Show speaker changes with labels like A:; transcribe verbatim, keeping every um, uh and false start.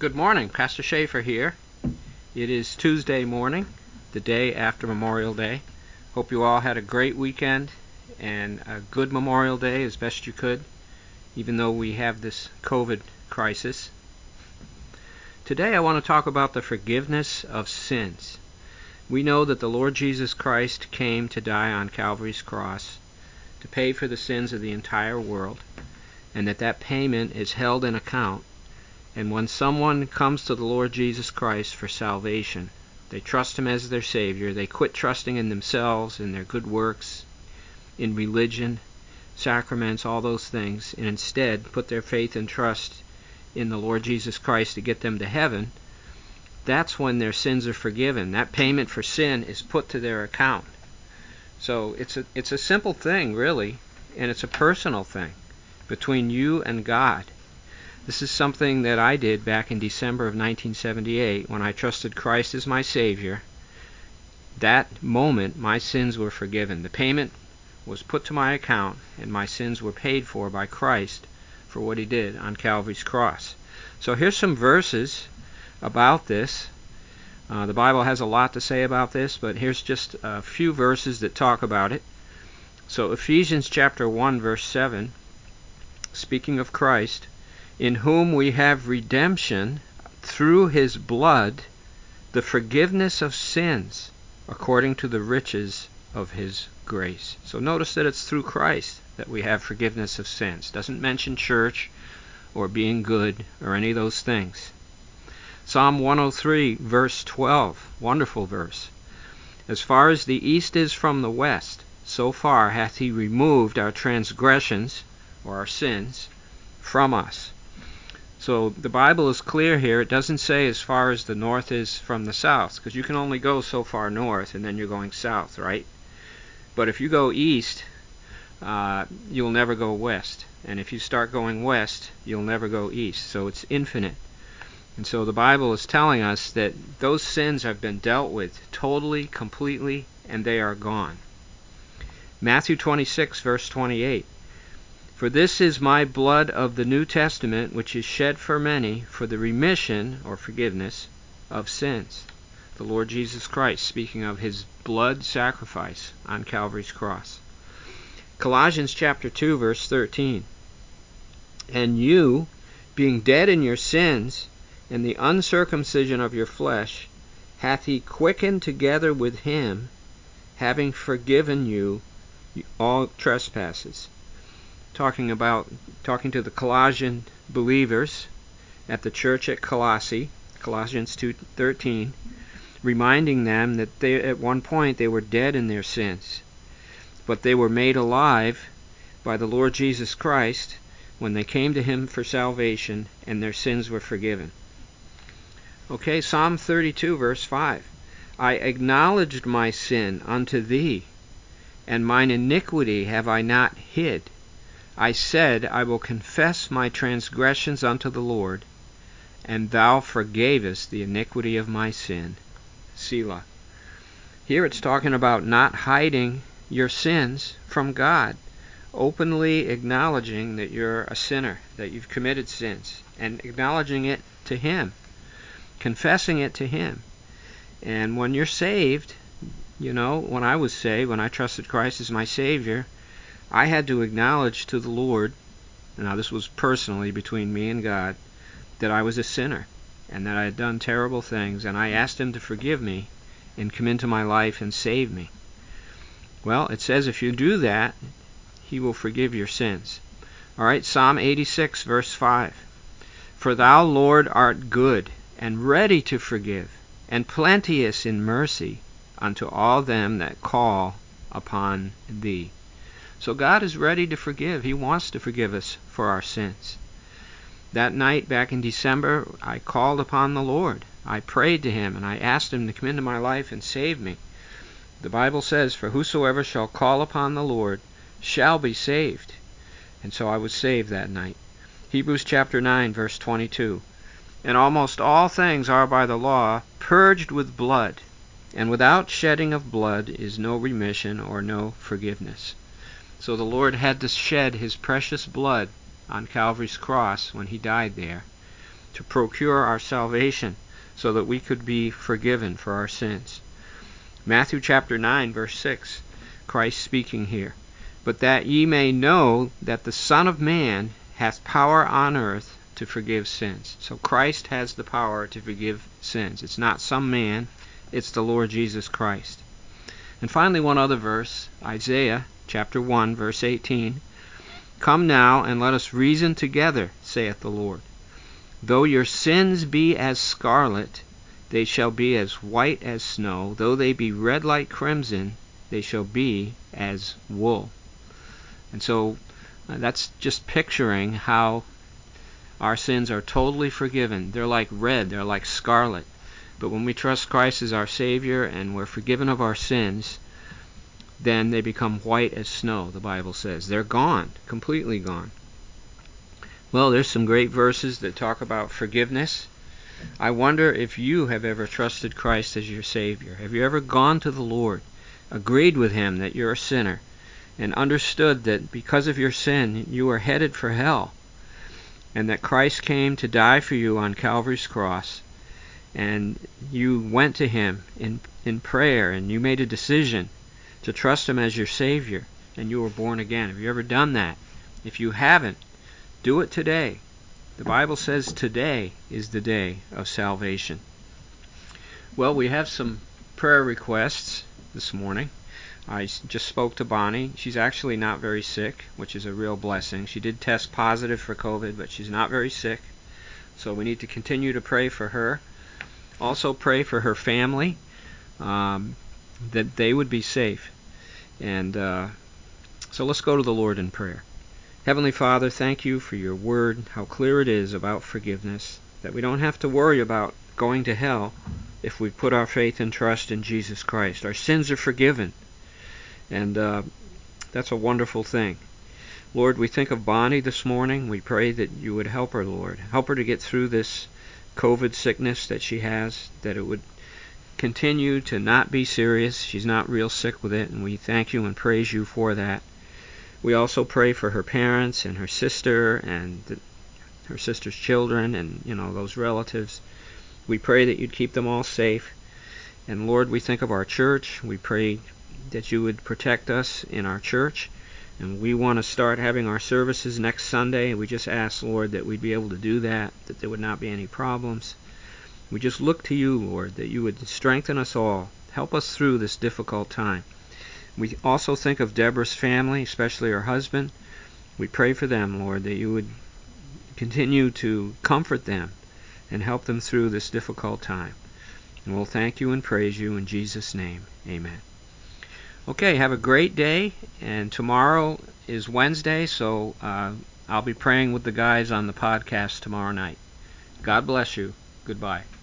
A: Good morning, Pastor Schaefer here. It is Tuesday morning, the day after Memorial Day. Hope you all had a great weekend and a good Memorial Day as best you could, even though we have this COVID crisis. Today I want to talk about the forgiveness of sins. We know that the Lord Jesus Christ came to die on Calvary's cross to pay for the sins of the entire world, and that that payment is held in account. And when someone comes to the Lord Jesus Christ for salvation, they trust Him as their Savior, they quit trusting in themselves, in their good works, in religion, sacraments, all those things, and instead put their faith and trust in the Lord Jesus Christ to get them to heaven, that's when their sins are forgiven. That payment for sin is put to their account. So it's a, it's a simple thing, really, and it's a personal thing between you and God. This is something that I did back in December of nineteen seventy-eight when I trusted Christ as my Savior. That moment, my sins were forgiven. The payment was put to my account, and my sins were paid for by Christ for what He did on Calvary's cross. So here's some verses about this. Uh, the Bible has a lot to say about this, but here's just a few verses that talk about it. So Ephesians chapter one, verse seven, speaking of Christ, in whom we have redemption through His blood, the forgiveness of sins, according to the riches of His grace. So notice that it's through Christ that we have forgiveness of sins. Doesn't mention church or being good or any of those things. Psalm one oh three, verse twelve, wonderful verse. As far as the east is from the west, so far hath He removed our transgressions, or our sins, from us. So the Bible is clear here. It doesn't say as far as the north is from the south, because you can only go so far north and then you're going south, right? But if you go east, uh, you'll never go west. And if you start going west, you'll never go east. So it's infinite. And so the Bible is telling us that those sins have been dealt with totally, completely, and they are gone. Matthew twenty-six, verse twenty-eight. For this is my blood of the New Testament, which is shed for many for the remission, or forgiveness, of sins. The Lord Jesus Christ, speaking of His blood sacrifice on Calvary's cross. Colossians chapter two, verse thirteen. And you, being dead in your sins, and the uncircumcision of your flesh, hath He quickened together with Him, having forgiven you all trespasses. Talking about talking to the Colossian believers at the church at Colossae, Colossians two thirteen, reminding them that they at one point they were dead in their sins, but they were made alive by the Lord Jesus Christ when they came to Him for salvation, and their sins were forgiven. Okay, Psalm thirty-two, verse five. I acknowledged my sin unto Thee, and mine iniquity have I not hid. I said, I will confess my transgressions unto the Lord, and Thou forgavest the iniquity of my sin. Selah. Here it's talking about not hiding your sins from God, openly acknowledging that you're a sinner, that you've committed sins, and acknowledging it to Him, confessing it to Him. And when you're saved, you know, when I was saved, when I trusted Christ as my Savior, I had to acknowledge to the Lord, now this was personally between me and God, that I was a sinner and that I had done terrible things, and I asked Him to forgive me and come into my life and save me. Well, it says if you do that, He will forgive your sins. All right, Psalm eighty-six, verse five. For Thou, Lord, art good and ready to forgive, and plenteous in mercy unto all them that call upon Thee. So God is ready to forgive. He wants to forgive us for our sins. That night back in December, I called upon the Lord. I prayed to Him, and I asked Him to come into my life and save me. The Bible says, for whosoever shall call upon the Lord shall be saved. And so I was saved that night. Hebrews chapter nine, verse twenty-two. And almost all things are by the law purged with blood, and without shedding of blood is no remission or no forgiveness. So the Lord had to shed His precious blood on Calvary's cross when He died there to procure our salvation so that we could be forgiven for our sins. Matthew chapter nine, verse six, Christ speaking here. But that ye may know that the Son of Man hath power on earth to forgive sins. So Christ has the power to forgive sins. It's not some man, it's the Lord Jesus Christ. And finally, one other verse, Isaiah chapter one, verse eighteen. Come now, and let us reason together, saith the Lord. Though your sins be as scarlet, they shall be as white as snow. Though they be red like crimson, they shall be as wool. And so uh, that's just picturing how our sins are totally forgiven. They're like red, they're like scarlet. But when we trust Christ as our Savior and we're forgiven of our sins, then they become white as snow, the Bible says. They're gone, completely gone. Well, there's some great verses that talk about forgiveness. I wonder if you have ever trusted Christ as your Savior. Have you ever gone to the Lord, agreed with Him that you're a sinner, and understood that because of your sin you are headed for hell, and that Christ came to die for you on Calvary's cross, and you went to Him in, in prayer, and you made a decision to trust Him as your Savior, and you were born again? Have you ever done that? If you haven't, do it today. The Bible says today is the day of salvation. Well, we have some prayer requests this morning. I just spoke to Bonnie. She's actually not very sick, which is a real blessing. She did test positive for COVID, but she's not very sick. So we need to continue to pray for her. Also pray for her family, um, that they would be safe. And uh, so let's go to the Lord in prayer. Heavenly Father, thank you for your word, how clear it is about forgiveness, that we don't have to worry about going to hell if we put our faith and trust in Jesus Christ. Our sins are forgiven. And uh, that's a wonderful thing. Lord, we think of Bonnie this morning. We pray that you would help her, Lord. Help her to get through this COVID sickness that she has, that it would continue to not be serious. She's not real sick with it, and we thank you and praise you for that. We also pray for her parents and her sister and the, her sister's children and, you know, those relatives. We pray that you'd keep them all safe. And Lord, we think of our church. We pray that you would protect us in our church. And we want to start having our services next Sunday. We just ask, Lord, that we'd be able to do that, that there would not be any problems. We just look to you, Lord, that you would strengthen us all. Help us through this difficult time. We also think of Deborah's family, especially her husband. We pray for them, Lord, that you would continue to comfort them and help them through this difficult time. And we'll thank you and praise you in Jesus' name. Amen. Okay, have a great day, and tomorrow is Wednesday, so uh, I'll be praying with the guys on the podcast tomorrow night. God bless you. Goodbye.